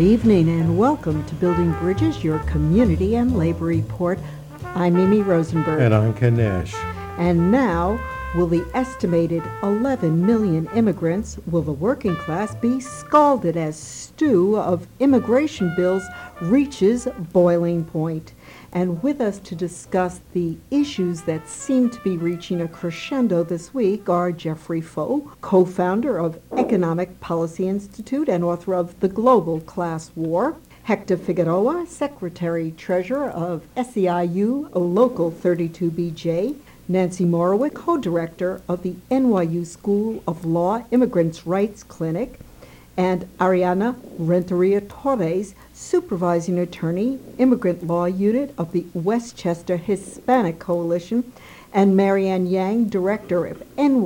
evening and welcome to Building Bridges, your community and labor report. I'm Mimi Rosenberg. And I'm Ken Nash. And now, will the estimated 11 million immigrants, will the working class be scalded as stew of immigration bills reaches boiling point? And with us to discuss the issues that seem to be reaching a crescendo this week are Jeffrey Foe, co-founder of Economic Policy Institute and author of The Global Class War, Hector Figueroa, Secretary-Treasurer of SEIU Local 32BJ, Nancy Morowitz, co-director of the NYU School of Law Immigrants' Rights Clinic, and Ariana Renteria Torres, supervising attorney, Immigrant Law Unit of the Westchester Hispanic Coalition, and Marianne Yang, director of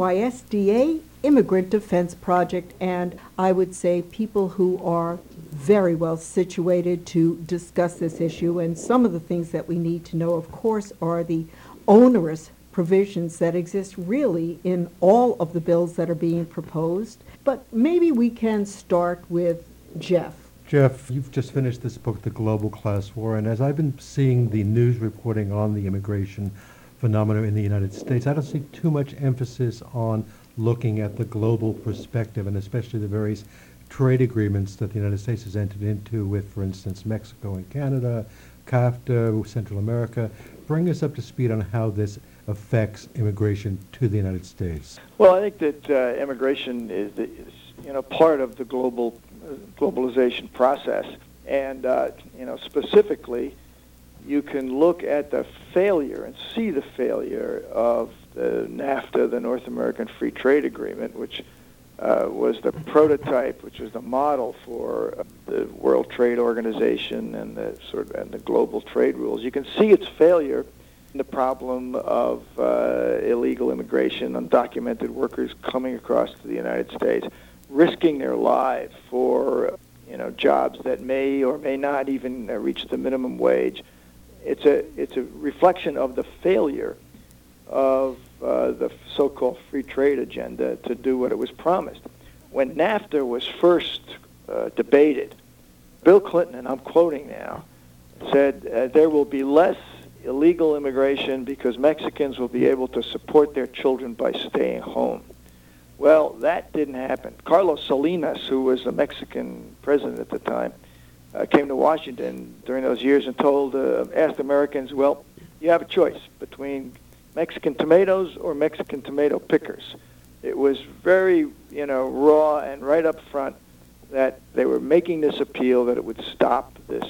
NYSDA Immigrant Defense Project, and I would say people who are very well situated to discuss this issue. And some of the things that we need to know, of course, are the onerous provisions that exist really in all of the bills that are being proposed. But maybe we can start with Jeff. Jeff, you've just finished this book, The Global Class War, and as I've been seeing the news reporting on the immigration phenomenon in the United States, I don't see too much emphasis on looking at the global perspective, and especially the various trade agreements that the United States has entered into with, for instance, Mexico and Canada, CAFTA, Central America. Bring us up to speed on how this affects immigration to the United States. Well, I think that immigration is part of the globalization process, and specifically, you can look at the failure and see the failure of the NAFTA, the North American Free Trade Agreement, which was the prototype, which was the model for the World Trade Organization and the global trade rules. You can see its failure in the problem of illegal immigration, undocumented workers coming across to the United States, risking their lives for jobs that may or may not even reach the minimum wage. It's a reflection of the failure of the so-called free trade agenda to do what it was promised. When NAFTA was first debated, Bill Clinton, and I'm quoting now, said there will be less illegal immigration because Mexicans will be able to support their children by staying home. Well, that didn't happen. Carlos Salinas, who was the Mexican president at the time, came to Washington during those years and asked Americans, well, you have a choice between Mexican tomatoes or Mexican tomato pickers. It was very, raw and right up front that they were making this appeal that it would stop this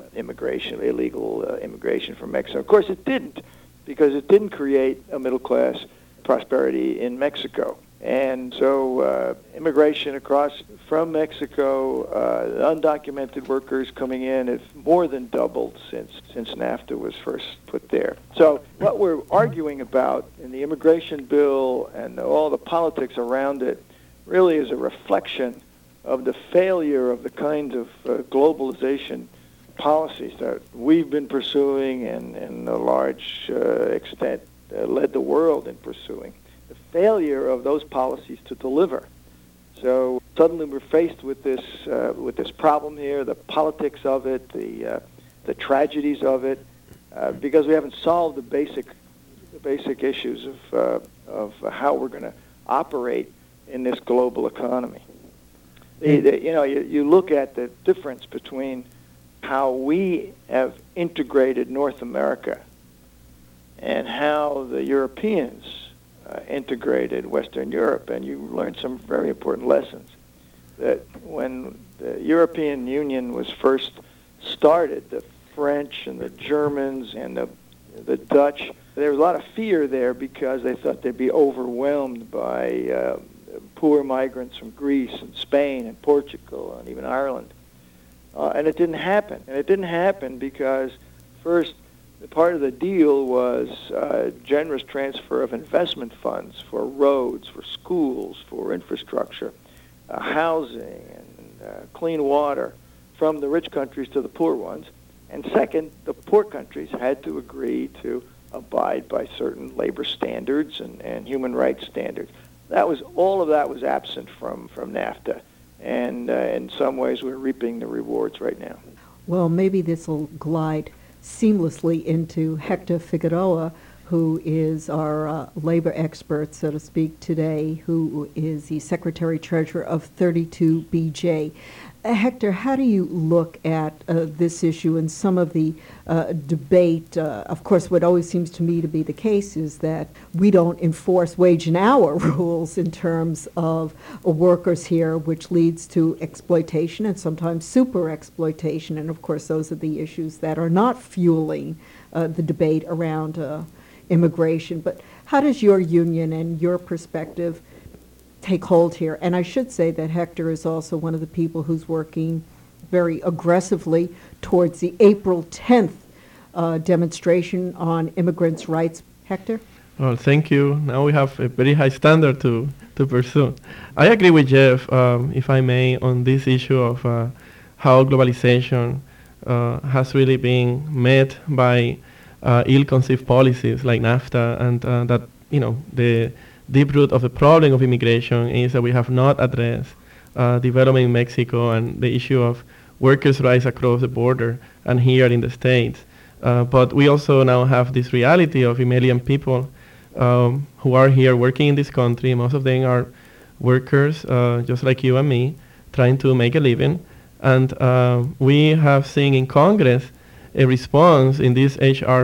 illegal immigration from Mexico. Of course, it didn't, because it didn't create a middle-class prosperity in Mexico. And so immigration from Mexico, undocumented workers coming in, have more than doubled since NAFTA was first put there. So what we're arguing about in the immigration bill and all the politics around it really is a reflection of the failure of the kinds of globalization policies that we've been pursuing and in a large extent led the world in pursuing. The failure of those policies to deliver. So suddenly we're faced with this problem here, the politics of it, the tragedies of it, because we haven't solved the basic issues of how we're going to operate in this global economy. You look at the difference between how we have integrated North America and how the Europeans integrated Western Europe, and you learn some very important lessons. That when the European Union was first started, the French and the Germans and the Dutch, there was a lot of fear there because they thought they'd be overwhelmed by poor migrants from Greece and Spain and Portugal and even Ireland. And it didn't happen. And it didn't happen because, first, part of the deal was generous transfer of investment funds for roads, for schools, for infrastructure, housing, and clean water from the rich countries to the poor ones. And second, the poor countries had to agree to abide by certain labor standards and human rights standards. All of that was absent from NAFTA. and in some ways we're reaping the rewards right now. Well, maybe this will glide seamlessly into Hector Figueroa, who is our labor expert, so to speak, today, who is the Secretary-Treasurer of 32BJ. Hector, how do you look at this issue and some of the debate? Of course, what always seems to me to be the case is that we don't enforce wage and hour rules in terms of workers here, which leads to exploitation and sometimes super exploitation. And of course, those are the issues that are not fueling the debate around immigration. But how does your union and your perspective take hold here? And I should say that Hector is also one of the people who's working very aggressively towards the April 10th demonstration on immigrants' rights. Hector? Well, thank you. Now we have a very high standard to pursue. I agree with Jeff, if I may, on this issue of how globalization has really been met by ill-conceived policies like NAFTA, and that, the deep root of the problem of immigration is that we have not addressed development in Mexico and the issue of workers' rights across the border and here in the States. But we also now have this reality of 1 million people who are here working in this country. Most of them are workers, just like you and me, trying to make a living. And we have seen in Congress a response in this H.R.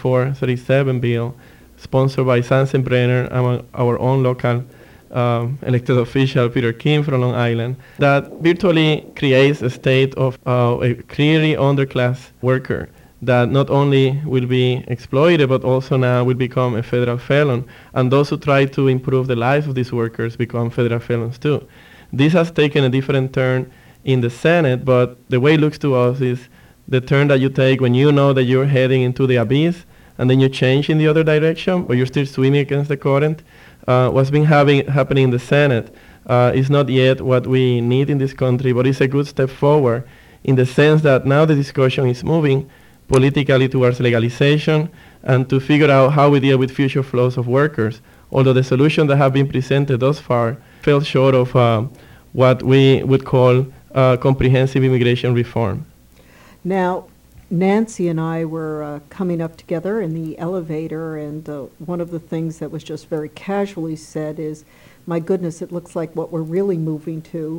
4437 bill, sponsored by Sensenbrenner and our own local elected official, Peter Kim from Long Island, that virtually creates a state of a clearly underclass worker that not only will be exploited, but also now will become a federal felon. And those who try to improve the lives of these workers become federal felons too. This has taken a different turn in the Senate, but the way it looks to us is the turn that you take when you know that you're heading into the abyss, and then you change in the other direction, but you're still swimming against the current. What's been happening in the Senate is not yet what we need in this country, but it's a good step forward in the sense that now the discussion is moving politically towards legalization and to figure out how we deal with future flows of workers, although the solutions that have been presented thus far fell short of what we would call comprehensive immigration reform. Now, Nancy and I were coming up together in the elevator, and one of the things that was just very casually said is, my goodness, it looks like what we're really moving to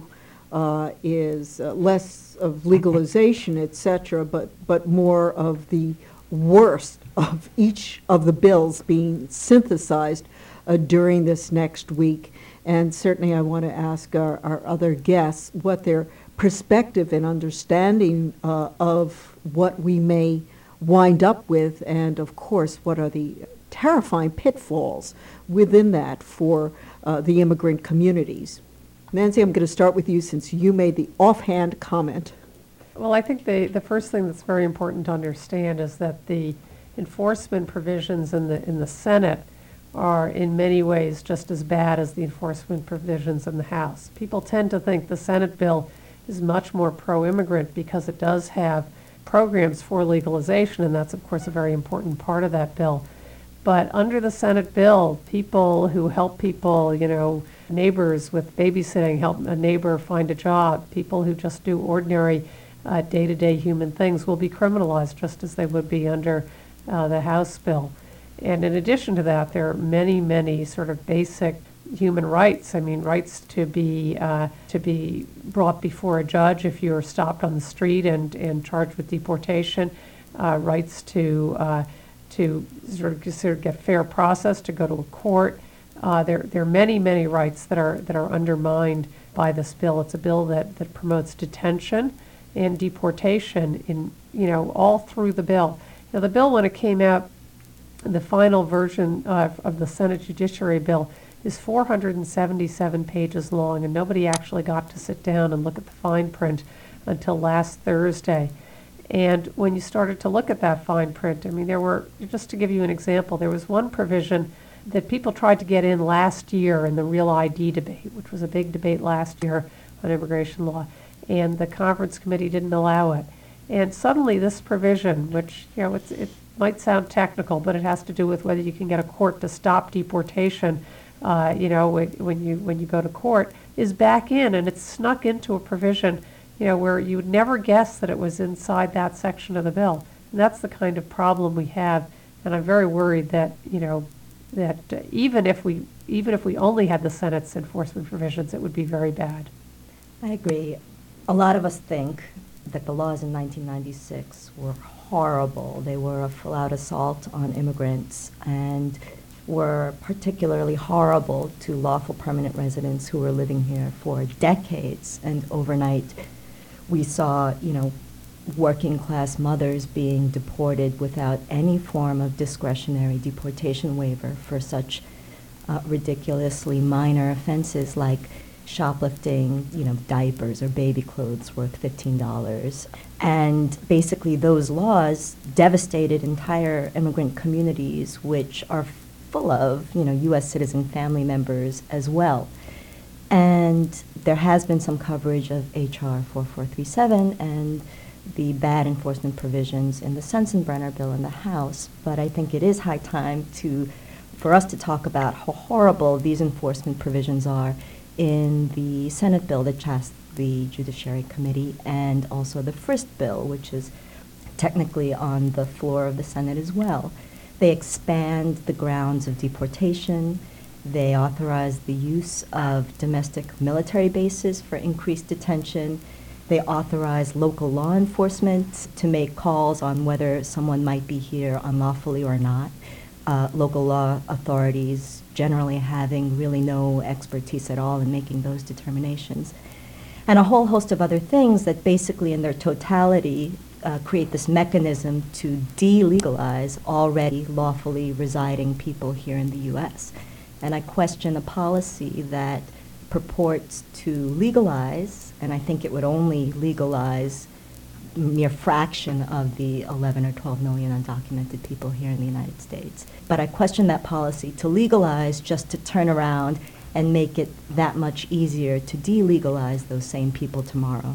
is less of legalization, et cetera, but more of the worst of each of the bills being synthesized during this next week. And certainly I want to ask our other guests what their perspective and understanding of what we may wind up with, and of course what are the terrifying pitfalls within that for the immigrant communities. Nancy, I'm going to start with you since you made the offhand comment. Well, I think the first thing that's very important to understand is that the enforcement provisions in the Senate are in many ways just as bad as the enforcement provisions in the House. People tend to think the Senate bill is much more pro-immigrant because it does have programs for legalization, and that's of course a very important part of that bill. But under the Senate bill, people who help people, neighbors with babysitting, help a neighbor find a job, people who just do ordinary day-to-day human things will be criminalized just as they would be under the House bill. And in addition to that, there are many, many sort of basic human rights. I mean, rights to be brought before a judge if you're stopped on the street and charged with deportation, rights to sort of get fair process, to go to a court. There are many, many rights that are undermined by this bill. It's a bill that promotes detention and deportation all through the bill. Now, the bill, when it came out, the final version of the Senate Judiciary bill is 477 pages long, and nobody actually got to sit down and look at the fine print until last Thursday. And when you started to look at that fine print, I mean, there were, just to give you an example, there was one provision that people tried to get in last year in the Real ID debate, which was a big debate last year on immigration law, and the conference committee didn't allow it. And suddenly this provision, which, it might sound technical, but it has to do with whether you can get a court to stop deportation, when you go to court. is back in, and it's snuck into a provision, where you would never guess that it was inside that section of the bill. And that's the kind of problem we have, and I'm very worried that, that even if we only had the Senate's enforcement provisions, it would be very bad. I agree. A lot of us think that the laws in 1996 were horrible. They were a full-out assault on immigrants and were particularly horrible to lawful permanent residents who were living here for decades. And overnight, we saw, working class mothers being deported without any form of discretionary deportation waiver for such ridiculously minor offenses like shoplifting, diapers or baby clothes worth $15. And basically those laws devastated entire immigrant communities, which are full of, U.S. citizen family members as well. And there has been some coverage of H.R. 4437 and the bad enforcement provisions in the Sensenbrenner bill in the House, but I think it is high time for us to talk about how horrible these enforcement provisions are in the Senate bill that passed the Judiciary Committee, and also the Frist bill, which is technically on the floor of the Senate as well. They expand the grounds of deportation. They authorize the use of domestic military bases for increased detention. They authorize local law enforcement to make calls on whether someone might be here unlawfully or not. Local law authorities generally having really no expertise at all in making those determinations. And a whole host of other things that basically in their totality create this mechanism to delegalize already lawfully residing people here in the U.S. And I question a policy that purports to legalize, and I think it would only legalize mere fraction of the 11 or 12 million undocumented people here in the United States. But I question that policy to legalize just to turn around and make it that much easier to delegalize those same people tomorrow.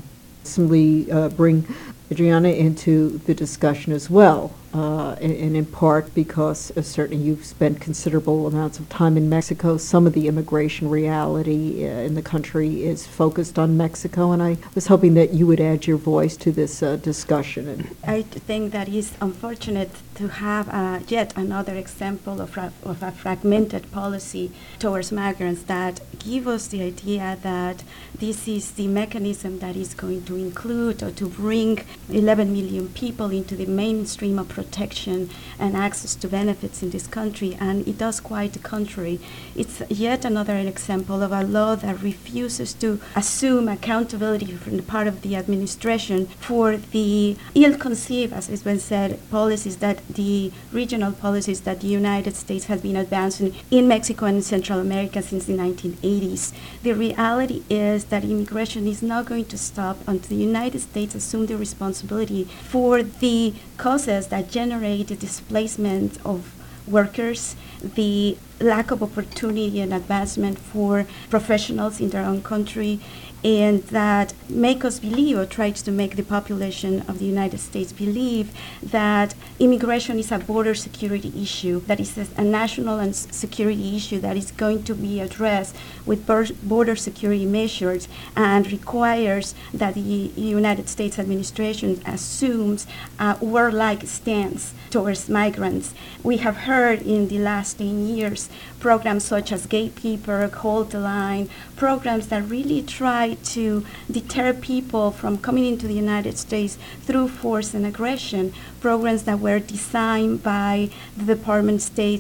We bring Adriana into the discussion as well, and in part because certainly you've spent considerable amounts of time in Mexico. Some of the immigration reality in the country is focused on Mexico, and I was hoping that you would add your voice to this discussion. I think that it's unfortunate to have yet another example of a fragmented policy towards migrants that give us the idea that this is the mechanism that is going to include or to bring 11 million people into the mainstream of protection and access to benefits in this country, and it does quite the contrary. It's yet another example of a law that refuses to assume accountability from the part of the administration for the ill-conceived, as has been said, policies that the regional policies that the United States has been advancing in Mexico and Central America since the 1980s. The reality is that immigration is not going to stop until the United States assume the responsibility for the causes that generate the displacement of workers, the lack of opportunity and advancement for professionals in their own country, and that make us believe, or tries to make the population of the United States believe, that immigration is a border security issue, that is a national and security issue that is going to be addressed with border security measures and requires that the United States administration assumes a warlike stance towards migrants. We have heard in the last 10 years programs such as Gatekeeper, Hold the Line, programs that really try to deter people from coming into the United States through force and aggression, programs that were designed by the Department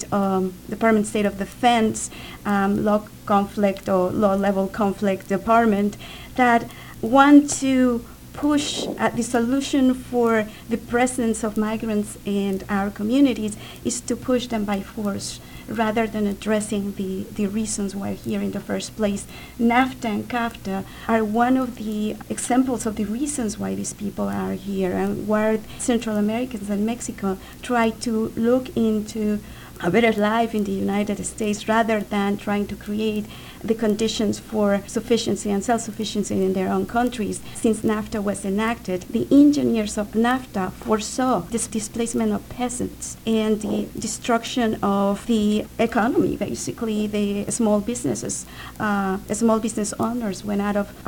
of State of Defense, law conflict or law-level conflict department, that want to push the solution for the presence of migrants in our communities is to push them by force rather than addressing the reasons why here in the first place. NAFTA and CAFTA are one of the examples of the reasons why these people are here, and where Central Americans and Mexico try to look into a better life in the United States rather than trying to create the conditions for sufficiency and self-sufficiency in their own countries. Since NAFTA was enacted, the engineers of NAFTA foresaw this displacement of peasants and the destruction of the economy. Basically, the small businesses, small business owners went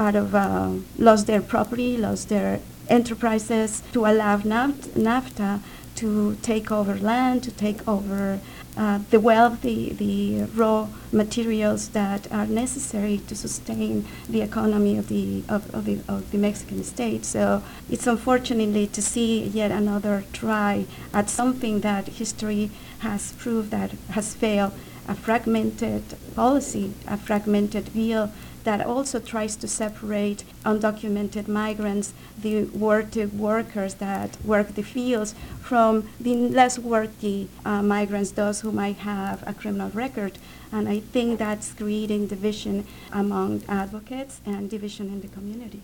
lost their property, lost their enterprises to allow NAFTA to take over land, to take over the wealth, the raw materials that are necessary to sustain the economy of the Mexican state. So it's unfortunately to see yet another try at something that history has proved that has failed, a fragmented policy, a fragmented view that also tries to separate undocumented migrants, the workers that work the fields, from the less worthy migrants, those who might have a criminal record. And I think that's creating division among advocates and division in the community.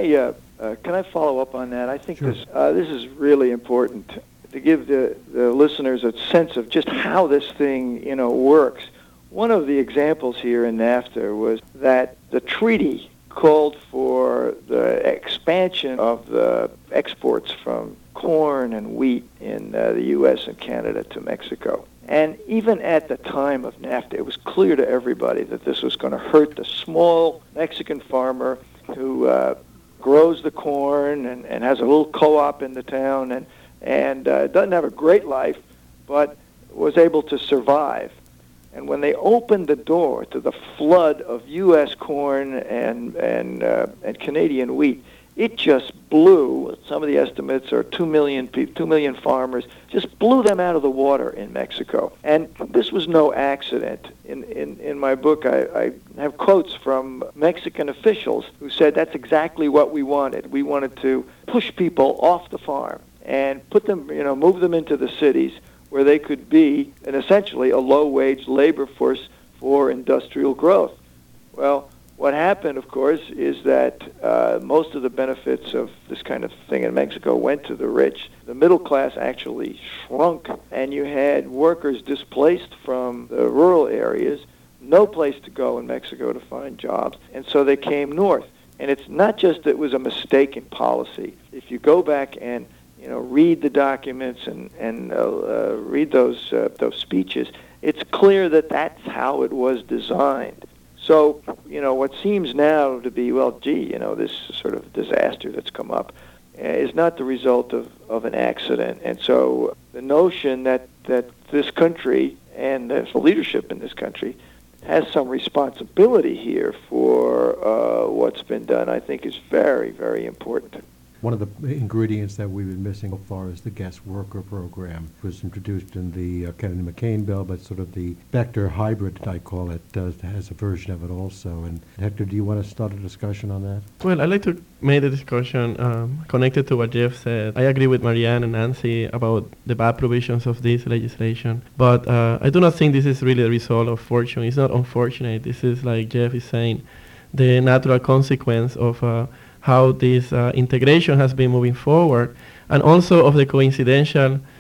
Can I follow up on that? I think Sure. This is really important to give the listeners a sense of just how this thing works. One of the examples here in NAFTA was that the treaty called for the expansion of the exports from corn and wheat in the U.S. and Canada to Mexico. And even at the time of NAFTA, it was clear to everybody that this was going to hurt the small Mexican farmer who grows the corn and has a little co-op in the town and doesn't have a great life, but was able to survive. And when they opened the door to the flood of U.S. corn and Canadian wheat, it just blew. Some of the estimates are 2 million farmers, just blew them out of the water in Mexico. And this was no accident. In my book, I have quotes from Mexican officials who said that's exactly what we wanted. We wanted to push people off the farm and put them, move them into the cities, where they could be essentially a low-wage labor force for industrial growth. Well, what happened, of course, is that most of the benefits of this kind of thing in Mexico went to the rich. The middle class actually shrunk, and you had workers displaced from the rural areas, no place to go in Mexico to find jobs, and so they came north. And it's not just that it was a mistake in policy. If you go back and read the documents and read those speeches, it's clear that that's how it was designed. So, what seems now to be, this sort of disaster that's come up is not the result of an accident. And so the notion that this country and the leadership in this country has some responsibility here for what's been done, I think is very, very important. One of the ingredients that we've been missing so far is the guest worker program. It was introduced in the Kennedy-McCain bill, but sort of the Vector hybrid, I call it, has a version of it also. And Hector, do you want to start a discussion on that? Well, I'd like to make the discussion connected to what Jeff said. I agree with Marianne and Nancy about the bad provisions of this legislation, but I do not think this is really the result of fortune. It's not unfortunate. This is, like Jeff is saying, the natural consequence of how this integration has been moving forward, and also of the coincidence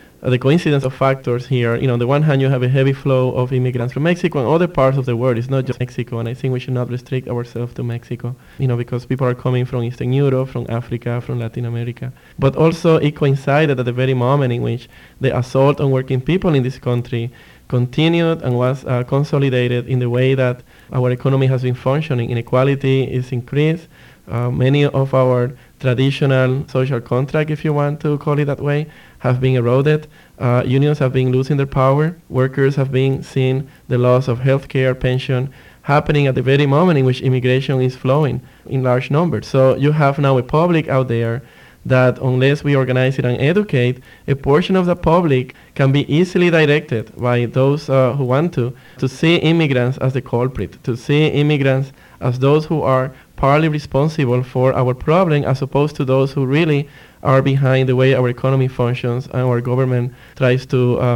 of factors here. On the one hand, you have a heavy flow of immigrants from Mexico and other parts of the world. It's not just Mexico, and I think we should not restrict ourselves to Mexico, because people are coming from Eastern Europe, from Africa, from Latin America. But also, it coincided at the very moment in which the assault on working people in this country continued and was consolidated in the way that our economy has been functioning. Inequality is increased. Many of our traditional social contract, if you want to call it that way, have been eroded. Unions have been losing their power. Workers have been seeing the loss of health care, pension, happening at the very moment in which immigration is flowing in large numbers. So you have now a public out there that, unless we organize it and educate, a portion of the public can be easily directed by those who want to see immigrants as the culprit, to see immigrants as those who are partly responsible for our problem, as opposed to those who really are behind the way our economy functions and our government tries to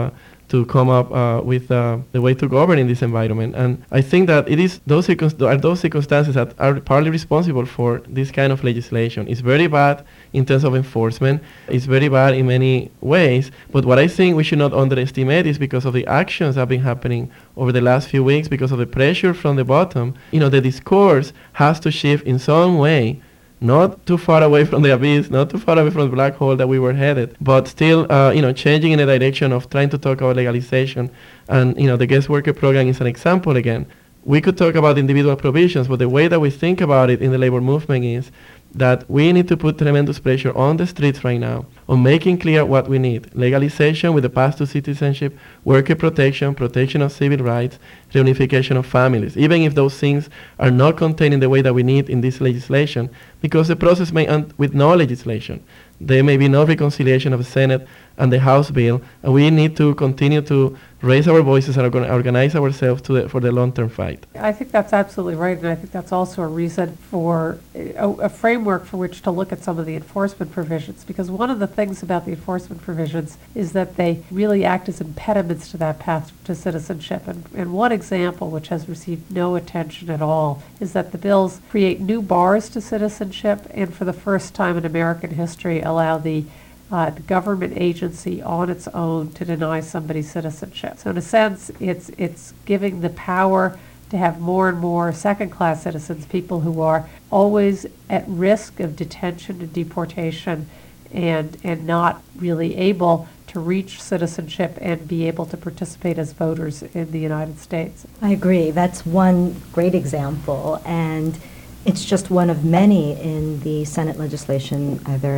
to come up with the way to govern in this environment. And I think that it is those circumstances that are partly responsible for this kind of legislation. It's very bad in terms of enforcement. It's very bad in many ways. But what I think we should not underestimate is because of the actions that have been happening over the last few weeks, because of the pressure from the bottom, the discourse has to shift in some way, not too far away from the abyss, not too far away from the black hole that we were headed, but still, changing in the direction of trying to talk about legalization. And, the guest worker program is an example again. We could talk about individual provisions, but the way that we think about it in the labor movement is that we need to put tremendous pressure on the streets right now on making clear what we need. Legalization with the path to citizenship, worker protection, protection of civil rights, reunification of families, even if those things are not contained in the way that we need in this legislation, because the process may end with no legislation. There may be no reconciliation of the Senate and the House bill, and we need to continue to raise our voices and organize ourselves for the long-term fight. I think that's absolutely right, and I think that's also a reason for a framework for which to look at some of the enforcement provisions, because one of the things about the enforcement provisions is that they really act as impediments to that path to citizenship. And one example, which has received no attention at all, is that the bills create new bars to citizenship, and for the first time in American history allow the government agency on its own to deny somebody citizenship. So in a sense, it's giving the power to have more and more second-class citizens, people who are always at risk of detention and deportation and not really able to reach citizenship and be able to participate as voters in the United States. I agree. That's one great example, and it's just one of many in the Senate legislation, either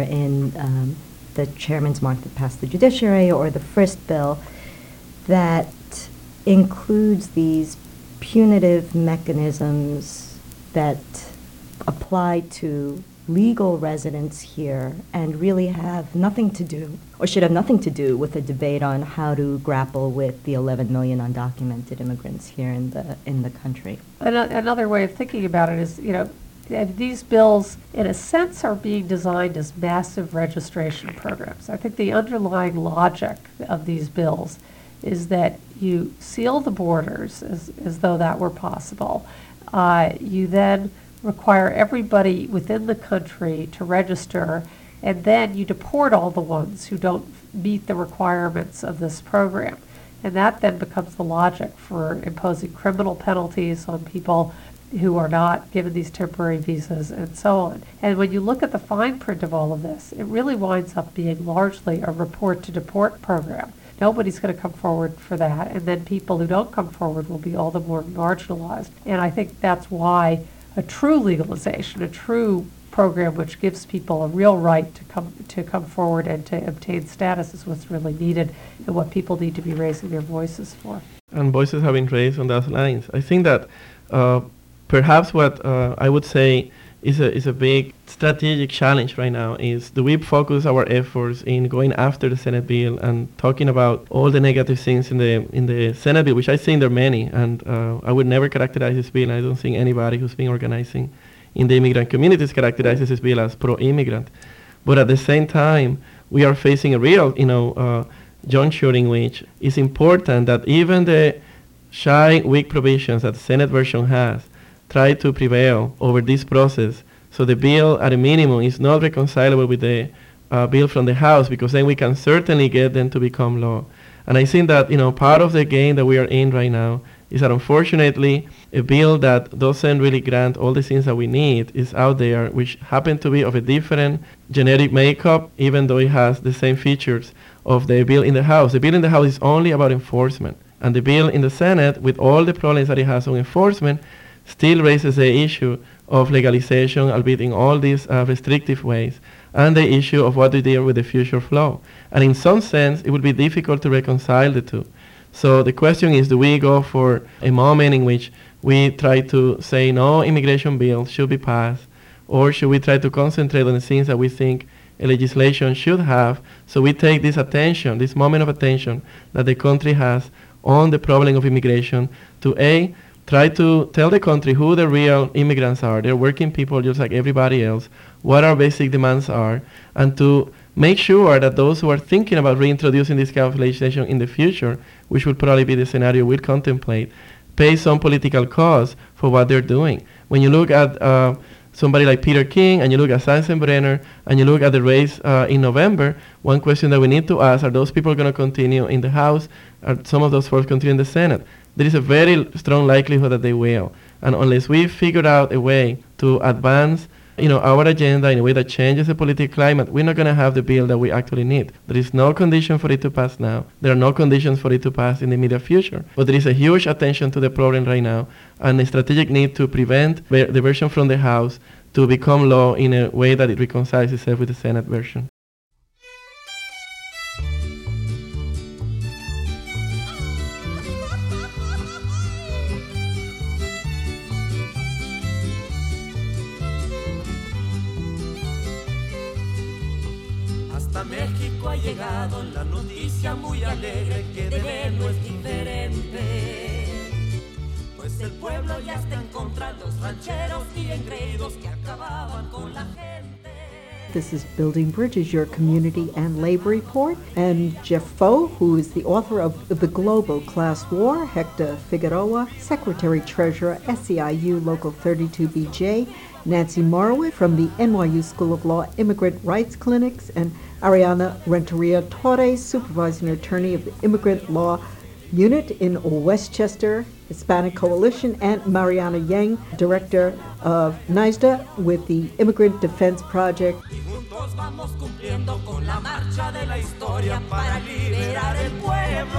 in the chairman's mark that passed the judiciary or the Frist bill, that includes these punitive mechanisms that apply to legal residents here and really have nothing to do, or should have nothing to do, with a debate on how to grapple with the 11 million undocumented immigrants here in the country. Another way of thinking about it is, these bills, in a sense, are being designed as massive registration programs. I think the underlying logic of these bills is that you seal the borders as though that were possible. You then require everybody within the country to register, and then you deport all the ones who don't meet the requirements of this program. And that then becomes the logic for imposing criminal penalties on people who are not given these temporary visas and so on. And when you look at the fine print of all of this, it really winds up being largely a report to deport program. Nobody's going to come forward for that, and then people who don't come forward will be all the more marginalized. And I think that's why a true legalization, a true program which gives people a real right to come forward and to obtain status is what's really needed and what people need to be raising their voices for. And voices have been raised on those lines. I think that perhaps what I would say is a big strategic challenge right now is, do we focus our efforts in going after the Senate bill and talking about all the negative things in the Senate bill, which I think there are many, and I would never characterize this bill. I don't think anybody who's been organizing in the immigrant communities characterizes this bill as pro-immigrant. But at the same time, we are facing a real, juncture in which it's important that even the shy, weak provisions that the Senate version has try to prevail over this process, so the bill at a minimum is not reconcilable with the bill from the House, because then we can certainly get them to become law. And I think that part of the game that we are in right now is that unfortunately a bill that doesn't really grant all the things that we need is out there, which happen to be of a different genetic makeup, even though it has the same features of the bill in the House. The bill in the House is only about enforcement, and the bill in the Senate, with all the problems that it has on enforcement, still raises the issue of legalization, albeit in all these restrictive ways, and the issue of what to do with the future flow. And in some sense, it would be difficult to reconcile the two. So the question is, do we go for a moment in which we try to say no immigration bill should be passed, or should we try to concentrate on the things that we think a legislation should have, so we take this attention, this moment of attention that the country has on the problem of immigration, to try to tell the country who the real immigrants are. They're working people just like everybody else, what our basic demands are, and to make sure that those who are thinking about reintroducing this kind of legislation in the future, which would probably be the scenario we'd contemplate, pay some political cost for what they're doing. When you look at somebody like Peter King, and you look at Sensenbrenner, and you look at the race in November, one question that we need to ask, are those people going to continue in the House? Are some of those folks continue in the Senate? There is a very strong likelihood that they will. And unless we figure out a way to advance our agenda in a way that changes the political climate, we're not going to have the bill that we actually need. There is no condition for it to pass now. There are no conditions for it to pass in the immediate future. But there is a huge attention to the problem right now and a strategic need to prevent the version from the House to become law in a way that it reconciles itself with the Senate version. Hasta México ha llegado la noticia muy alegre que de verlo es diferente. Pues el pueblo ya está en contra de los rancheros y engreídos que acababan con la gente. This is Building Bridges, your community and labor report. And Jeff Foe, who is the author of The Global Class War, Hector Figueroa, Secretary-Treasurer, SEIU Local 32BJ, Nancy Morowitz from the NYU School of Law Immigrant Rights Clinics, and Ariana Renteria Torres, Supervising Attorney of the Immigrant Law Unit in Westchester Hispanic Coalition, and Mariana Yang, Director of NYSDA with the Immigrant Defense Project. Y juntos vamos cumpliendo con la marcha de la historia para liberar el pueblo.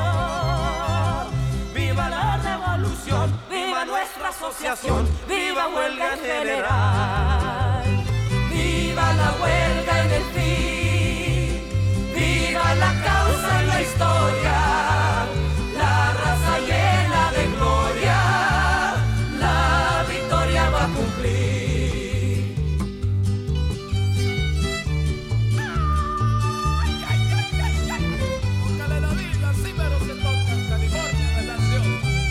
¡Viva la revolución! ¡Viva nuestra asociación! ¡Viva huelga en general! ¡Viva la huelga en el fin! ¡Viva la causa en la historia! La raza llena de gloria, la victoria va a cumplir. Búscale la Biblia, sí, pero se toca en California, ¿verdad, Dios?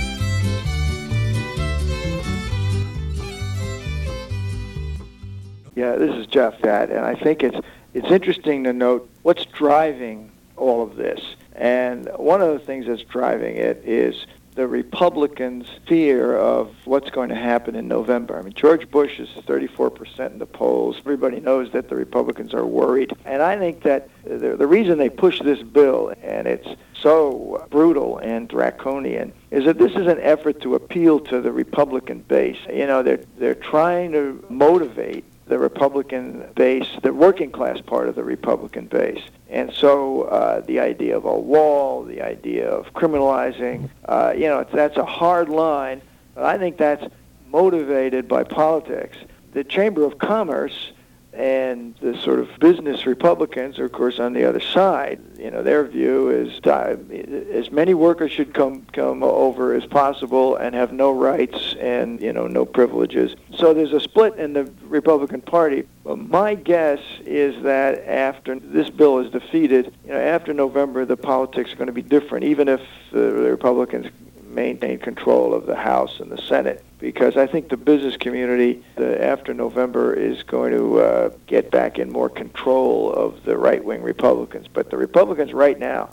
Yeah, this is Jeff Gatt, and I think it's interesting to note what's driving all of this. And one of the things that's driving it is the Republicans' fear of what's going to happen in November. I mean, George Bush is 34% in the polls. Everybody knows that the Republicans are worried. And I think that the reason they push this bill, and it's so brutal and draconian, is that this is an effort to appeal to the Republican base. You know, they're trying to motivate the Republican base, the working class part of the Republican base. And so the idea of a wall, the idea of criminalizing, that's a hard line, but I think that's motivated by politics. The Chamber of Commerce and the sort of business Republicans are, of course, on the other side. You know, their view is as many workers should come over as possible and have no rights and, no privileges. So there's a split in the Republican Party. My guess is that after this bill is defeated, after November, the politics are going to be different, even if the Republicans maintain control of the House and the Senate, because I think the business community after November is going to get back in more control of the right-wing Republicans. But the Republicans right now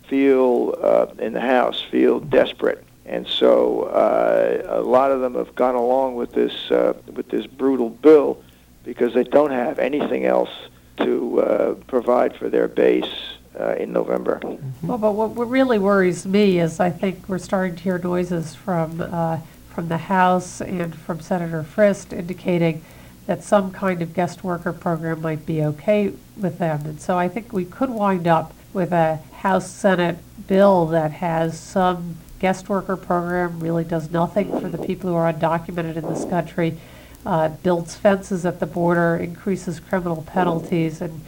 in the House feel desperate. And so a lot of them have gone along with this brutal bill because they don't have anything else to provide for their base in November. Well, but what really worries me is I think we're starting to hear noises from the House and from Senator Frist indicating that some kind of guest worker program might be okay with them. And so I think we could wind up with a House-Senate bill that has some guest worker program, really does nothing for the people who are undocumented in this country, builds fences at the border, increases criminal penalties, and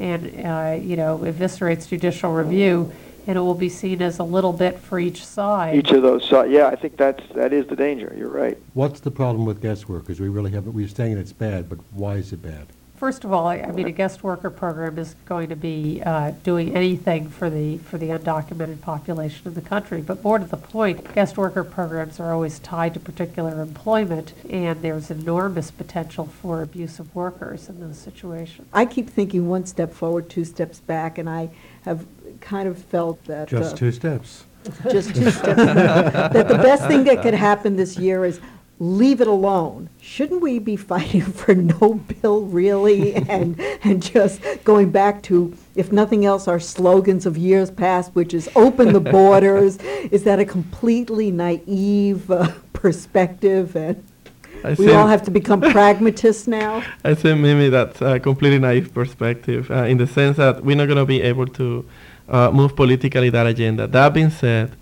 eviscerates judicial review, and it will be seen as a little bit for each side. Each of those sides, yeah, I think that is the danger. You're right. What's the problem with guest workers? We're saying it's bad, but why is it bad? first of all, I mean, a guest worker program is going to be doing anything for the undocumented population of the country. But more to the point, guest worker programs are always tied to particular employment, and there's enormous potential for abuse of workers in those situations. I keep thinking one step forward, two steps back, and I have kind of felt that... Just 2 steps. Just 2 steps. That the best thing that could happen this year is leave it alone. Shouldn't we be fighting for no bill, really, and just going back to, if nothing else, our slogans of years past, which is open the borders? Is that a completely naive perspective? And we all have to become pragmatists now? I say, Mimi, that's a completely naive perspective in the sense that we're not going to be able to move politically that agenda. That being said,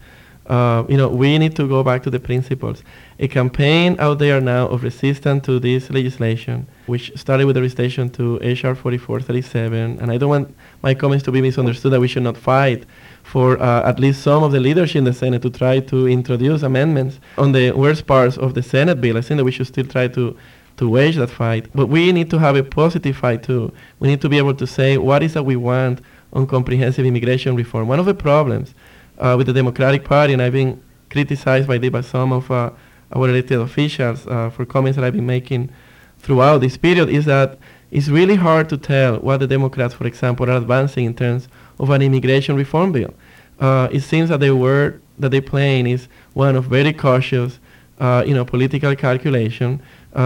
we need to go back to the principles. A campaign out there now of resistance to this legislation, which started with the resistance to H.R. 4437, and I don't want my comments to be misunderstood that we should not fight for at least some of the leadership in the Senate to try to introduce amendments on the worst parts of the Senate bill. I think that we should still try to wage that fight. But we need to have a positive fight too. We need to be able to say what is that we want on comprehensive immigration reform. One of the problems with the Democratic Party, and I've been criticized by some of our elected officials for comments that I've been making throughout this period, is that it's really hard to tell what the Democrats, for example, are advancing in terms of an immigration reform bill. It seems that the word that they're playing is one of very cautious, political calculation.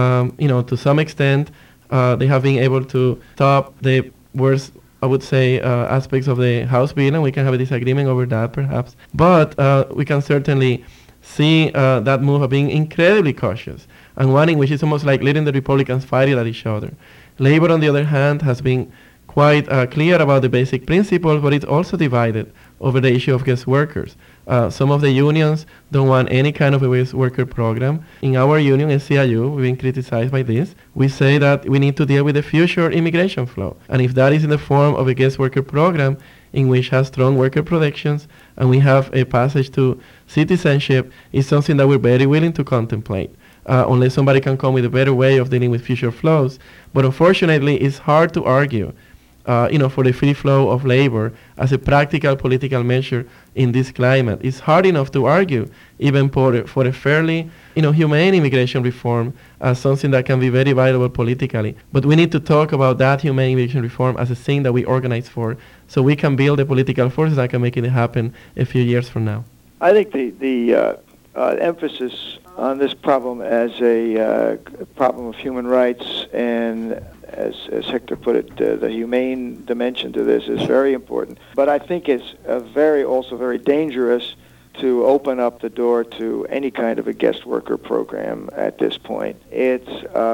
To some extent, they have been able to stop the worst, I would say, aspects of the House bill, and we can have a disagreement over that perhaps. But we can certainly see that move of being incredibly cautious, and one in which it's almost like letting the Republicans fight it at each other. Labor, on the other hand, has been quite clear about the basic principles, but it's also divided over the issue of guest workers. Some of the unions don't want any kind of a guest worker program. In our union, SEIU, we've been criticized by this. We say that we need to deal with the future immigration flow. And if that is in the form of a guest worker program in which has strong worker protections, and we have a passage to citizenship, is something that we're very willing to contemplate, unless somebody can come with a better way of dealing with future flows. But unfortunately, it's hard to argue for the free flow of labor as a practical political measure in this climate. It's hard enough to argue even for a fairly humane immigration reform as something that can be very viable politically. But we need to talk about that humane immigration reform as a thing that we organize for, so we can build the political forces that can make it happen a few years from now. I think the emphasis on this problem as a problem of human rights, and as Hector put it, the humane dimension to this is very important. But I think it's also very dangerous to open up the door to any kind of a guest worker program at this point. It's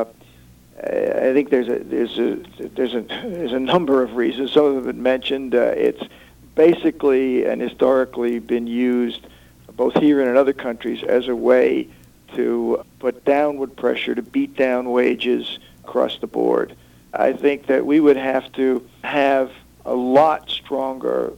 I think there's a number of reasons. Some have been mentioned. It's basically and historically been used both here and in other countries as a way to put downward pressure, to beat down wages across the board. I think that we would have to have a lot stronger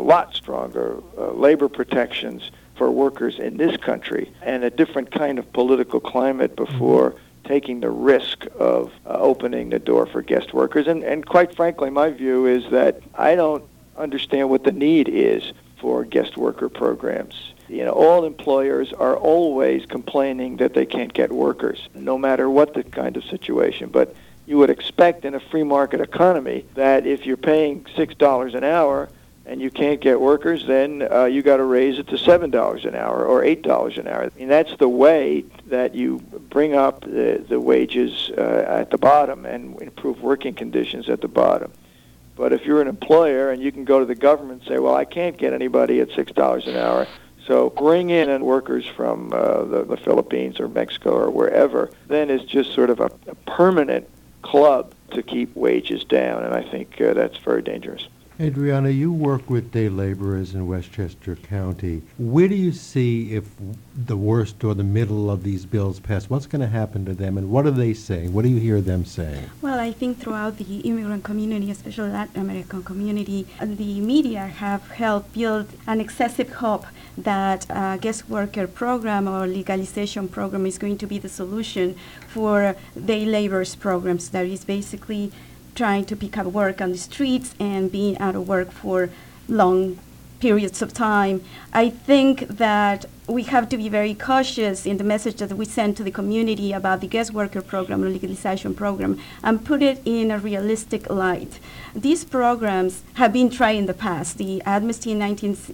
labor protections for workers in this country, and a different kind of political climate before taking the risk of opening the door for guest workers. And quite frankly, my view is that I don't understand what the need is for guest worker programs. All employers are always complaining that they can't get workers, no matter what the kind of situation. But you would expect in a free market economy that if you're paying $6 an hour and you can't get workers, then you got to raise it to $7 an hour or $8 an hour. I mean, that's the way that you bring up the wages at the bottom and improve working conditions at the bottom. But if you're an employer and you can go to the government and say, well, I can't get anybody at $6 an hour, so bring in workers from the Philippines or Mexico or wherever, then it's just sort of a permanent club to keep wages down, and I think that's very dangerous. Adriana, you work with day laborers in Westchester County. Where do you see if the worst or the middle of these bills pass? What's going to happen to them, and what are they saying? What do you hear them saying? Well, I think throughout the immigrant community, especially Latin American community, the media have helped build an excessive hope that a guest worker program or legalization program is going to be the solution for day laborers programs. That is basically trying to pick up work on the streets and being out of work for long periods of time. I think that we have to be very cautious in the message that we send to the community about the guest worker program or legalization program and put it in a realistic light. These programs have been tried in the past, the Amnesty in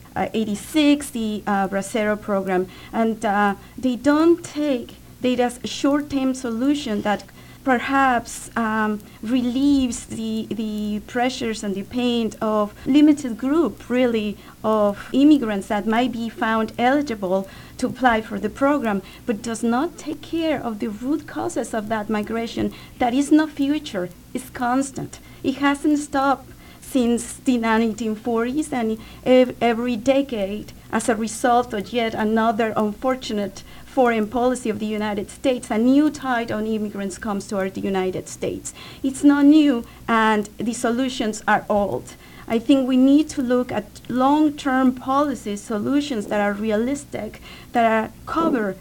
1986, the Bracero program, and they don't take data short-term solution that perhaps relieves the pressures and the pain of limited group, really, of immigrants that might be found eligible to apply for the program, but does not take care of the root causes of that migration that is not future, is constant. It hasn't stopped since the 1940s, and every decade, as a result of yet another unfortunate foreign policy of the United States, a new tide on immigrants comes toward the United States. It's not new, and the solutions are old. I think we need to look at long-term policy solutions that are realistic, that cover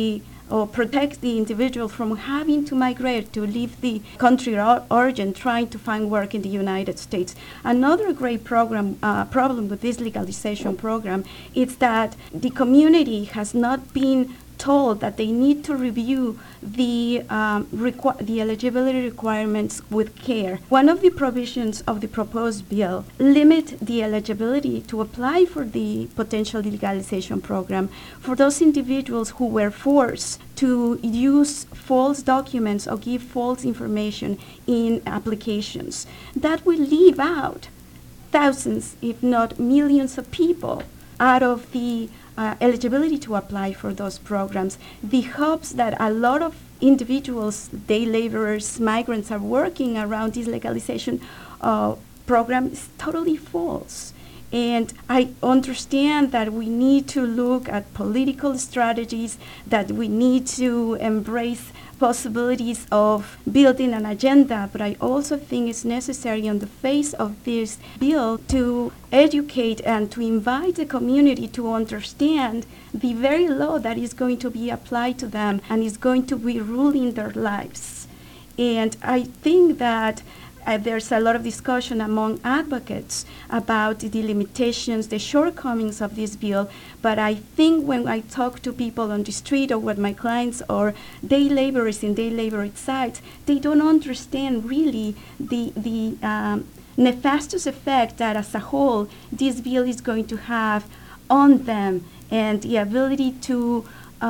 or protect the individual from having to migrate to leave the country of origin, trying to find work in the United States. Another great problem with this legalization program is that the community has not been told that they need to review the eligibility requirements with care. One of the provisions of the proposed bill limit the eligibility to apply for the potential legalization program for those individuals who were forced to use false documents or give false information in applications. That will leave out thousands, if not millions of people out of the eligibility to apply for those programs. The hopes that a lot of individuals, day laborers, migrants are working around this legalization program is totally false. And I understand that we need to look at political strategies, that we need to embrace possibilities of building an agenda, but I also think it's necessary on the face of this bill to educate and to invite the community to understand the very law that is going to be applied to them and is going to be ruling their lives. And I think that there's a lot of discussion among advocates about the limitations, the shortcomings of this bill, but I think when I talk to people on the street or with my clients or day laborers in day labor sites, they don't understand really the nefarious effect that as a whole this bill is going to have on them and the ability to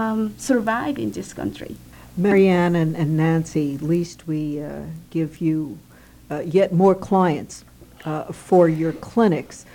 survive in this country. Marianne and Nancy, at least we give you yet more clients for your clinics.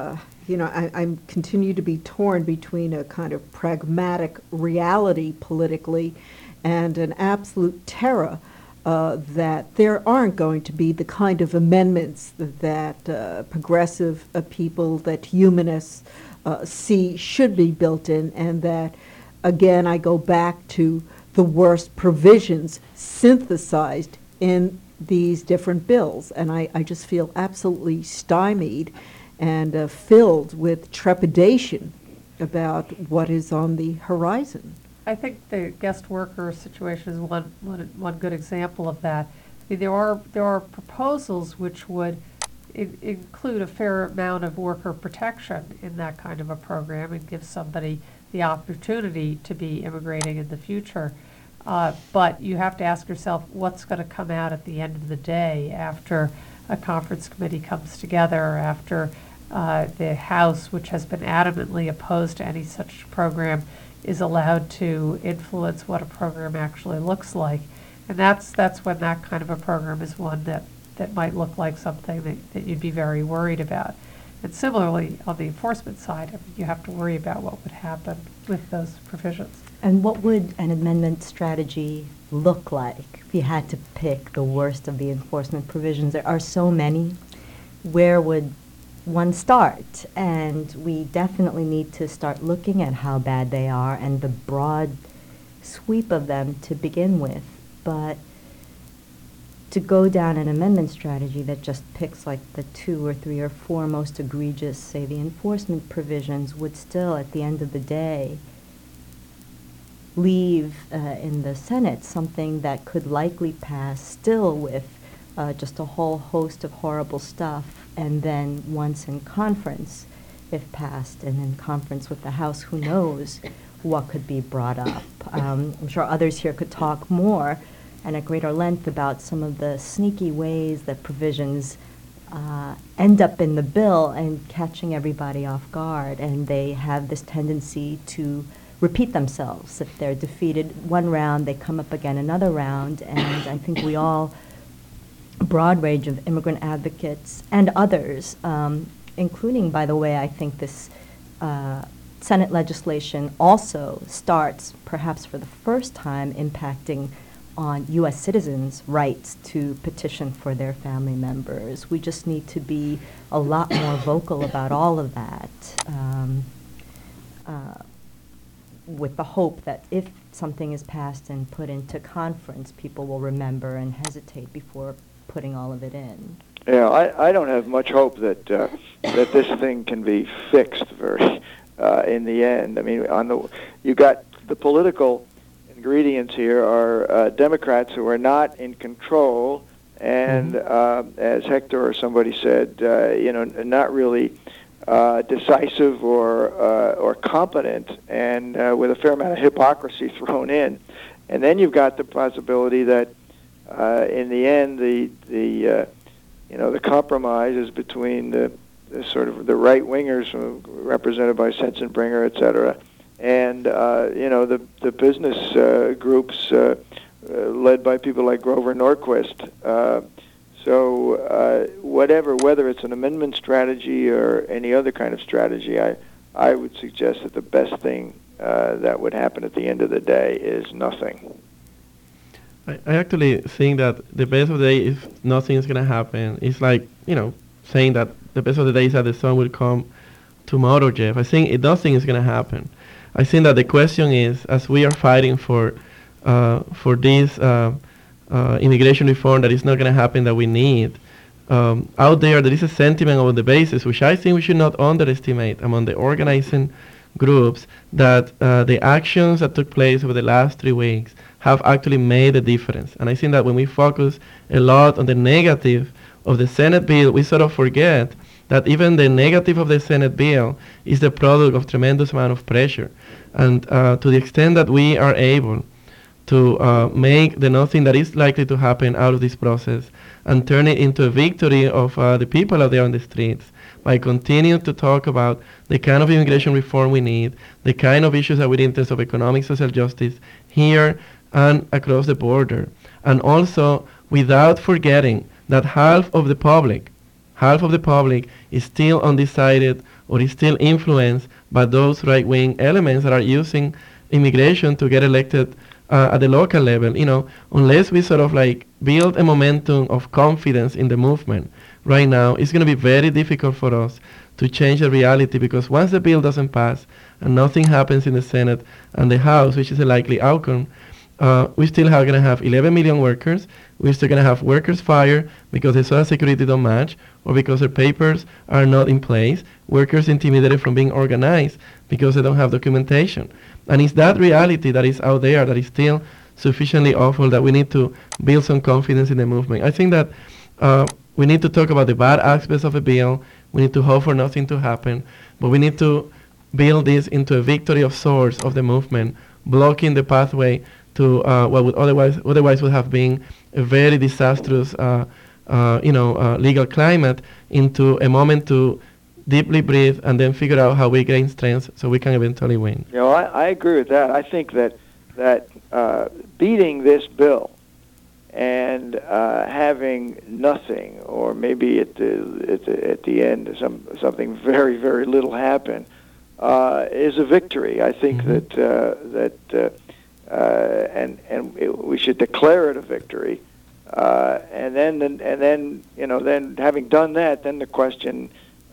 I continue to be torn between a kind of pragmatic reality politically and an absolute terror that there aren't going to be the kind of amendments that progressive people, that humanists see should be built in, and that, again, I go back to the worst provisions synthesized in these different bills, and I just feel absolutely stymied and filled with trepidation about what is on the horizon. I think the guest worker situation is one good example of that. I mean, there are proposals which would include a fair amount of worker protection in that kind of a program and give somebody the opportunity to be immigrating in the future. But you have to ask yourself what's going to come out at the end of the day after a conference committee comes together, after the House, which has been adamantly opposed to any such program, is allowed to influence what a program actually looks like. And that's when that kind of a program is one that might look like something that you'd be very worried about. And similarly, on the enforcement side, you have to worry about what would happen with those provisions. And what would an amendment strategy look like if you had to pick the worst of the enforcement provisions? There are so many. Where would one start? And we definitely need to start looking at how bad they are and the broad sweep of them to begin with. But to go down an amendment strategy that just picks like the 2 or 3 or 4 most egregious, say the enforcement provisions, would still, at the end of the day, leave in the Senate something that could likely pass still with just a whole host of horrible stuff. And then once in conference, if passed, and in conference with the House, who knows what could be brought up. I'm sure others here could talk more and at greater length about some of the sneaky ways that provisions end up in the bill and catching everybody off guard, and they have this tendency to repeat themselves. If they're defeated one round, they come up again another round, and I think we all, a broad range of immigrant advocates and others, including, by the way, I think this Senate legislation also starts, perhaps for the first time, impacting on U.S. citizens' rights to petition for their family members. We just need to be a lot more vocal about all of that, with the hope that if something is passed and put into conference, people will remember and hesitate before putting all of it in. Yeah, I don't have much hope that that this thing can be fixed very in the end. I mean, you got the political ingredients here are Democrats who are not in control, and as Hector or somebody said, not really decisive or competent, and with a fair amount of hypocrisy thrown in. And then you've got the possibility that in the end, the compromise is between the sort of the right wingers represented by Sensenbrenner, et cetera, and the business groups led by people like Grover Norquist. So whether it's an amendment strategy or any other kind of strategy, I would suggest that the best thing that would happen at the end of the day is nothing. I actually think that the best of the day, if nothing is going to happen, it's like, saying that the best of the day is that the sun will come tomorrow, Jeff. I think nothing is going to happen. I think that the question is, as we are fighting for this immigration reform that is not going to happen that we need, out there is a sentiment on the basis, which I think we should not underestimate among the organizing groups, that the actions that took place over the last 3 weeks have actually made a difference. And I think that when we focus a lot on the negative of the Senate bill, we sort of forget that even the negative of the Senate bill is the product of tremendous amount of pressure. And to the extent that we are able to make the nothing that is likely to happen out of this process and turn it into a victory of the people out there on the streets, by continuing to talk about the kind of immigration reform we need, the kind of issues that we need in terms of economic social justice here and across the border. And also without forgetting that half of the public is still undecided or is still influenced by those right-wing elements that are using immigration to get elected at the local level. Unless we sort of like build a momentum of confidence in the movement right now, it's going to be very difficult for us to change the reality, because once the bill doesn't pass and nothing happens in the Senate and the House, which is a likely outcome, we still are going to have 11 million workers. We're still going to have workers fired because the Social Security don't match or because their papers are not in place. Workers intimidated from being organized because they don't have documentation. And it's that reality that is out there that is still sufficiently awful that we need to build some confidence in the movement. I think that we need to talk about the bad aspects of a bill. We need to hope for nothing to happen. But we need to build this into a victory of sorts of the movement, blocking the pathway to what would otherwise would have been a very disastrous legal climate, into a moment to deeply breathe and then figure out how we gain strength so we can eventually win. I agree with that. I think that beating this bill and having nothing, or maybe at the end something very, very little happen, is a victory. I think we should declare it a victory, and then having done that, then the question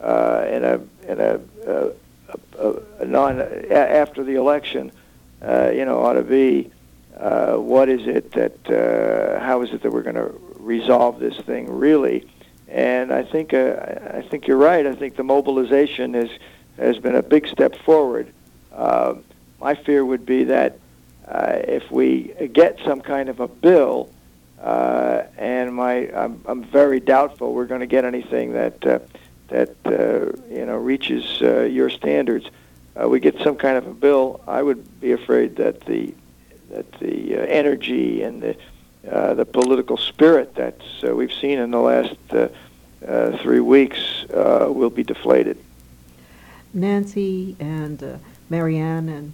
after the election, ought to be, what is it that how is it that we're going to resolve this thing really? And I think you're right. I think the mobilization has been a big step forward. My fear would be that if we get some kind of a bill and I'm very doubtful we're going to get anything that reaches your standards. We get some kind of a bill. I would be afraid that the energy and the political spirit that we've seen in the last 3 weeks will be deflated. Nancy and Marianne and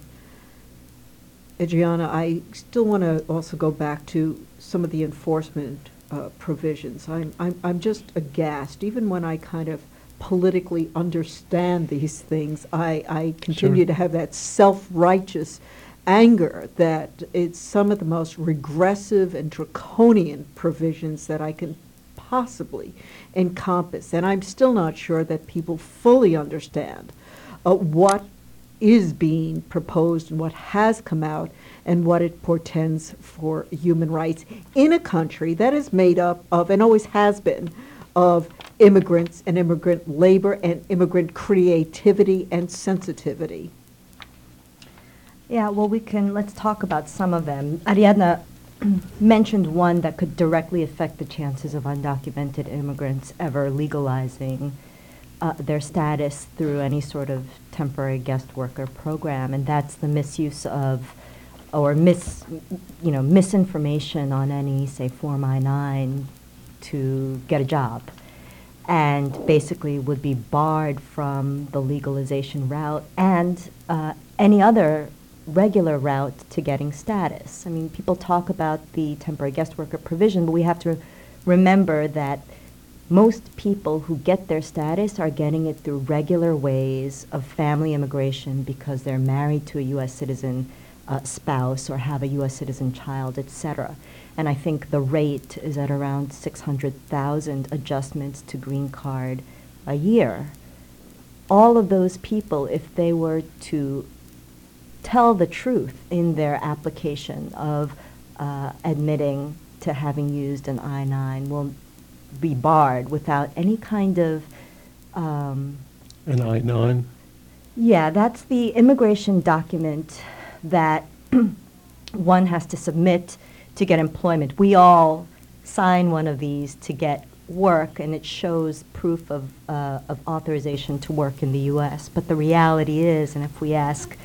Adriana, I still want to also go back to some of the enforcement provisions. I'm just aghast, even when I kind of politically understand these things. I continue to have that self-righteous anger that it's some of the most regressive and draconian provisions that I can possibly encompass. And I'm still not sure that people fully understand what is being proposed and what has come out and what it portends for human rights in a country that is made up of, and always has been, of immigrants and immigrant labor and immigrant creativity and sensitivity. Yeah, well, let's talk about some of them. Ariadna mentioned one that could directly affect the chances of undocumented immigrants ever legalizing their status through any sort of temporary guest worker program, and that's the misuse of or misinformation on any, say, Form I-9 to get a job, and basically would be barred from the legalization route and any other regular route to getting status. I mean, people talk about the temporary guest worker provision, but we have to remember that most people who get their status are getting it through regular ways of family immigration because they're married to a U.S. citizen spouse or have a U.S. citizen child, etc. And I think the rate is at around 600,000 adjustments to green card a year. All of those people, if they were to tell the truth in their application of admitting to having used an I-9, will be barred without any kind of... An I-9? Yeah, that's the immigration document that one has to submit to get employment. We all sign one of these to get work, and it shows proof of authorization to work in the U.S. But the reality is, and if we ask,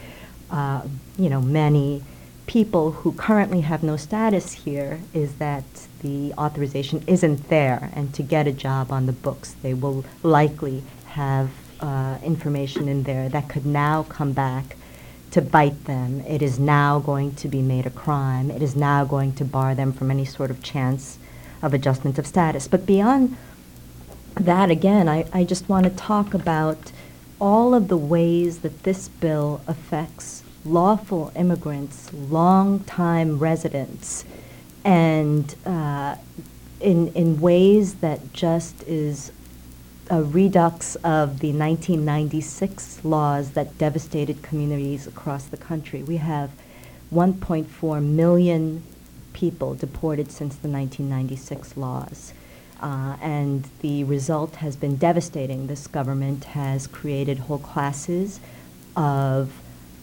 many people who currently have no status here, is that the authorization isn't there, and to get a job on the books, they will likely have information in there that could now come back to bite them. It is now going to be made a crime. It is now going to bar them from any sort of chance of adjustment of status. But beyond that, again, I just want to talk about all of the ways that this bill affects lawful immigrants, long-time residents, and in ways that just is a redux of the 1996 laws that devastated communities across the country. We have 1.4 million people deported since the 1996 laws. And the result has been devastating. This government has created whole classes of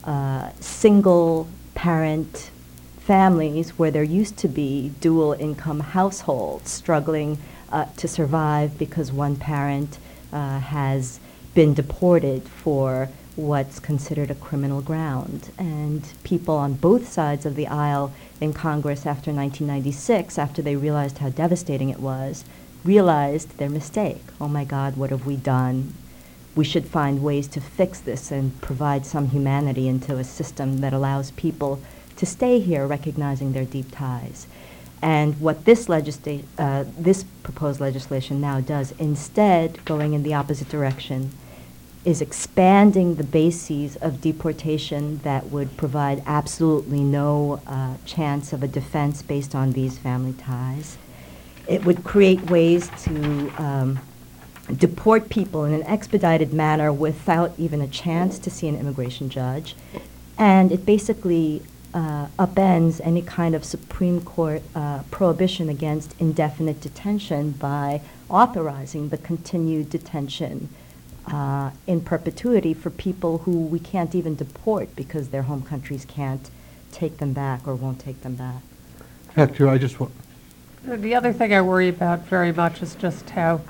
single-parent families where there used to be dual-income households struggling to survive because one parent has been deported for what's considered a criminal ground. And people on both sides of the aisle in Congress after 1996, after they realized how devastating it was, realized their mistake. Oh my God, what have we done? We should find ways to fix this and provide some humanity into a system that allows people to stay here, recognizing their deep ties. And what this proposed legislation now does, instead, going in the opposite direction, is expanding the bases of deportation that would provide absolutely no chance of a defense based on these family ties. It would create ways to deport people in an expedited manner without even a chance to see an immigration judge. And it basically upends any kind of Supreme Court prohibition against indefinite detention by authorizing the continued detention in perpetuity for people who we can't even deport because their home countries can't take them back or won't take them back. Hector, I just want... The other thing I worry about very much is just how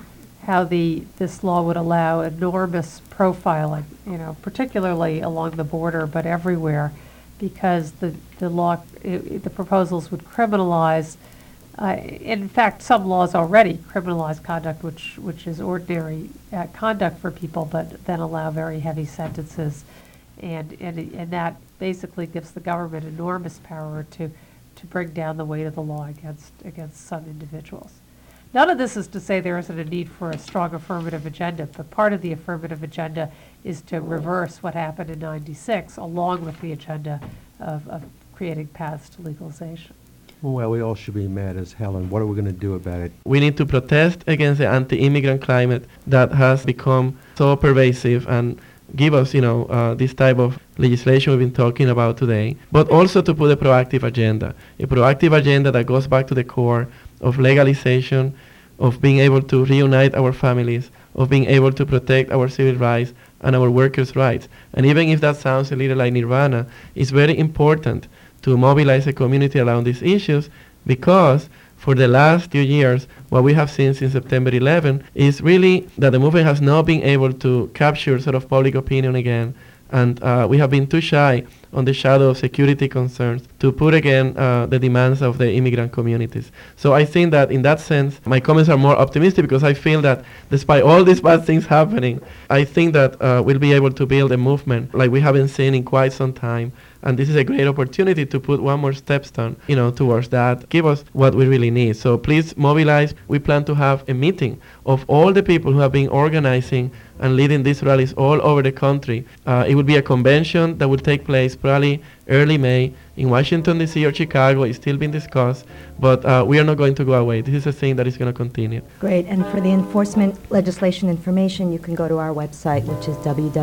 this law would allow enormous profiling, particularly along the border, but everywhere, because the proposals would criminalize. In fact, some laws already criminalize conduct which is ordinary conduct for people, but then allow very heavy sentences, and that basically gives the government enormous power to bring down the weight of the law against some individuals. None of this is to say there isn't a need for a strong affirmative agenda, but part of the affirmative agenda is to reverse what happened in '96, along with the agenda of creating paths to legalization. Well, we all should be mad as hell, and what are we going to do about it? We need to protest against the anti-immigrant climate that has become so pervasive and give us, this type of legislation we've been talking about today, but also to put a proactive agenda that goes back to the core of legalization, of being able to reunite our families, of being able to protect our civil rights and our workers' rights. And even if that sounds a little like nirvana, it's very important to mobilize a community around these issues, because for the last few years, what we have seen since September 11 is really that the movement has not been able to capture sort of public opinion again. And we have been too shy on the shadow of security concerns to put again the demands of the immigrant communities. So I think that in that sense, my comments are more optimistic, because I feel that despite all these bad things happening, I think that we'll be able to build a movement like we haven't seen in quite some time. And this is a great opportunity to put one more stepstone, towards that, give us what we really need. So please mobilize. We plan to have a meeting of all the people who have been organizing and leading these rallies all over the country. It will be a convention that will take place probably early May in Washington, D.C. or Chicago. It's still being discussed, but we are not going to go away. This is a thing that is going to continue. Great. And for the enforcement legislation information, you can go to our website, which is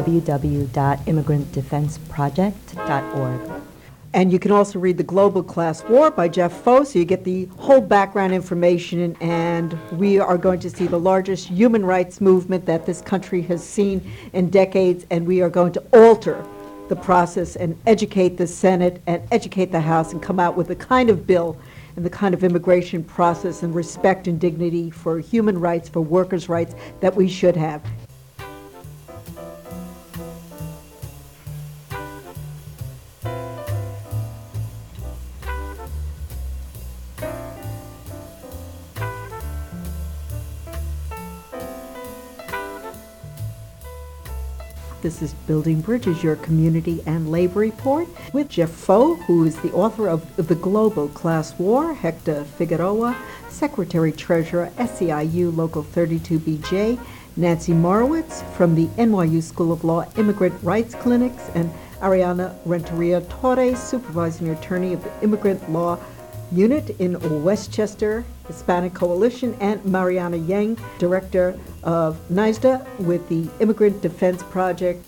www.immigrantdefenseproject.org. And you can also read The Global Class War by Jeff Foe, so you get the whole background information, and we are going to see the largest human rights movement that this country has seen in decades, and we are going to alter the process and educate the Senate and educate the House and come out with the kind of bill and the kind of immigration process and respect and dignity for human rights, for workers' rights that we should have. This is Building Bridges, your community and labor report, with Jeff Foe, who is the author of The Global Class War, Hector Figueroa, Secretary-Treasurer, SEIU Local 32BJ, Nancy Morowitz from the NYU School of Law Immigrant Rights Clinics, and Ariana Renteria Torres, Supervising Attorney of the Immigrant Law Unit in Westchester Hispanic Coalition, and Mariana Yang, Director of NYSDA with the Immigrant Defense Project.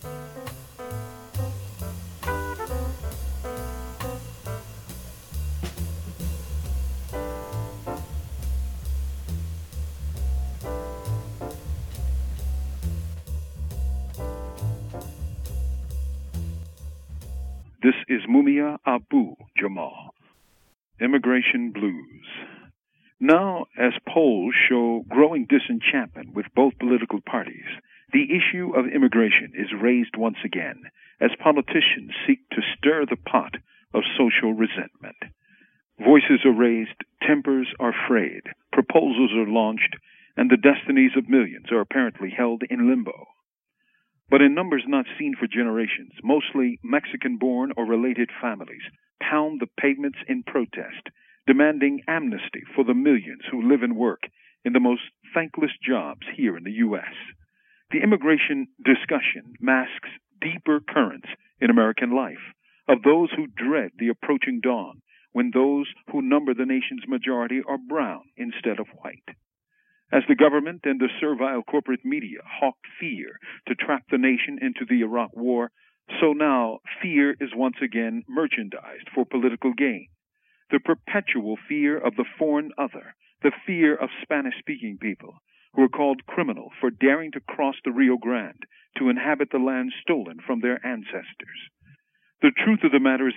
This is Mumia Abu Jamal. Immigration Blues. Now, as polls show growing disenchantment with both political parties, the issue of immigration is raised once again as politicians seek to stir the pot of social resentment. Voices are raised, tempers are frayed, proposals are launched, and the destinies of millions are apparently held in limbo. But in numbers not seen for generations, mostly Mexican-born or related families pound the pavements in protest, demanding amnesty for the millions who live and work in the most thankless jobs here in the U.S. The immigration discussion masks deeper currents in American life of those who dread the approaching dawn when those who number the nation's majority are brown instead of white. As the government and the servile corporate media hawked fear to trap the nation into the Iraq War, so now fear is once again merchandised for political gain. The perpetual fear of the foreign other, the fear of Spanish-speaking people who are called criminal for daring to cross the Rio Grande to inhabit the land stolen from their ancestors. The truth of the matter is that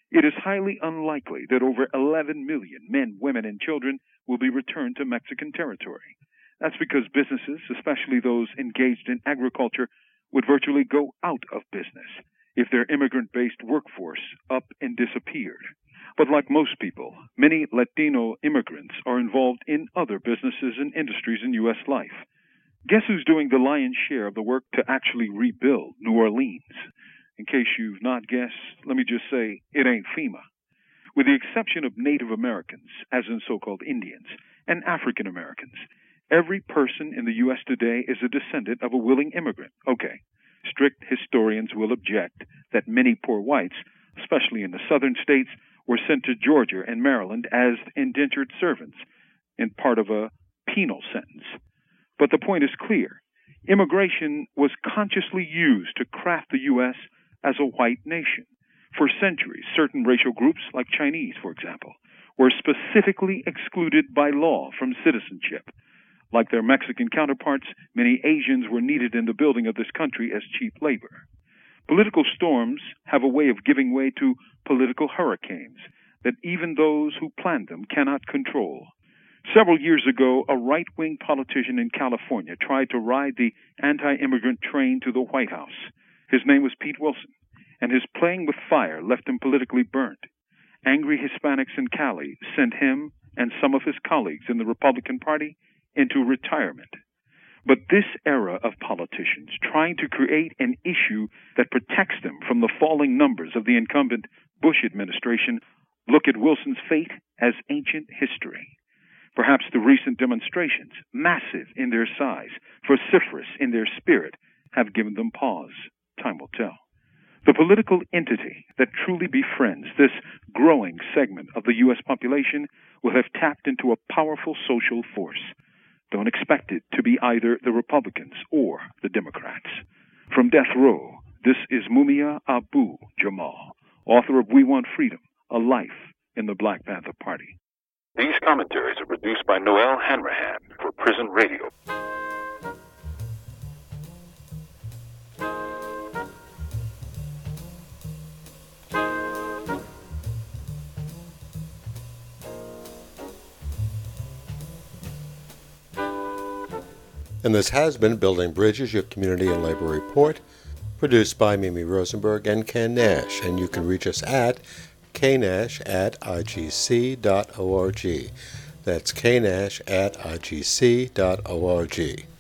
it is highly unlikely that over 11 million men, women, and children will be returned to Mexican territory. That's because businesses, especially those engaged in agriculture, would virtually go out of business if their immigrant-based workforce up and disappeared. But like most people, many Latino immigrants are involved in other businesses and industries in U.S. life. Guess who's doing the lion's share of the work to actually rebuild New Orleans? In case you've not guessed, let me just say, it ain't FEMA. With the exception of Native Americans, as in so-called Indians, and African Americans, every person in the U.S. today is a descendant of a willing immigrant. Okay, strict historians will object that many poor whites, especially in the southern states, were sent to Georgia and Maryland as indentured servants in part of a penal sentence. But the point is clear. Immigration was consciously used to craft the U.S. as a white nation. For centuries, certain racial groups, like Chinese, for example, were specifically excluded by law from citizenship. Like their Mexican counterparts, many Asians were needed in the building of this country as cheap labor. Political storms have a way of giving way to political hurricanes that even those who planned them cannot control. Several years ago, a right-wing politician in California tried to ride the anti-immigrant train to the White House. His name was Pete Wilson, and his playing with fire left him politically burnt. Angry Hispanics in Cali sent him and some of his colleagues in the Republican Party into retirement. But this era of politicians trying to create an issue that protects them from the falling numbers of the incumbent Bush administration look at Wilson's fate as ancient history. Perhaps the recent demonstrations, massive in their size, vociferous in their spirit, have given them pause. Time will tell. The political entity that truly befriends this growing segment of the U.S. population will have tapped into a powerful social force. Don't expect it to be either the Republicans or the Democrats. From death row, this is Mumia Abu-Jamal, author of We Want Freedom, A Life in the Black Panther Party. These commentaries are produced by Noel Hanrahan for Prison Radio. And this has been Building Bridges, your community and labor report, produced by Mimi Rosenberg and Ken Nash. And you can reach us at knash@igc.org. That's knash@igc.org.